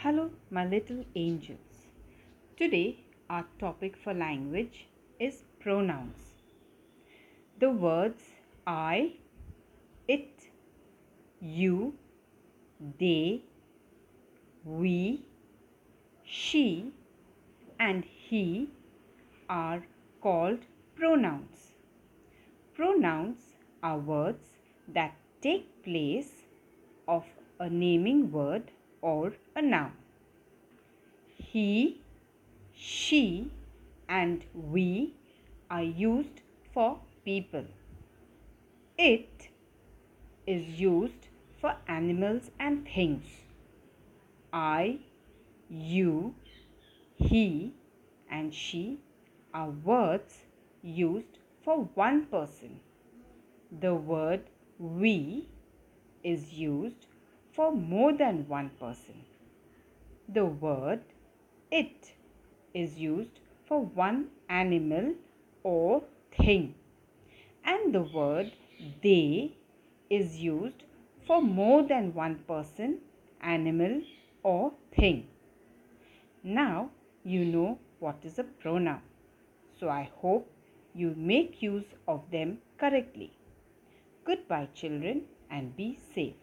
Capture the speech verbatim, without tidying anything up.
Hello, my little angels. Today, our topic for language is pronouns. The words I, it, you, they, we, she, and he are called pronouns. Pronouns are words that take place of a naming word or a noun. He, she, and we are used for people. It is used for animals and things. I, you, he, and she are words used for one person. The word we is used for more than one person. The word it is used for one animal or thing, and the word they is used for more than one person, animal, or thing. Now you know what is a pronoun, so I hope you make use of them correctly. Goodbye, children, and be safe.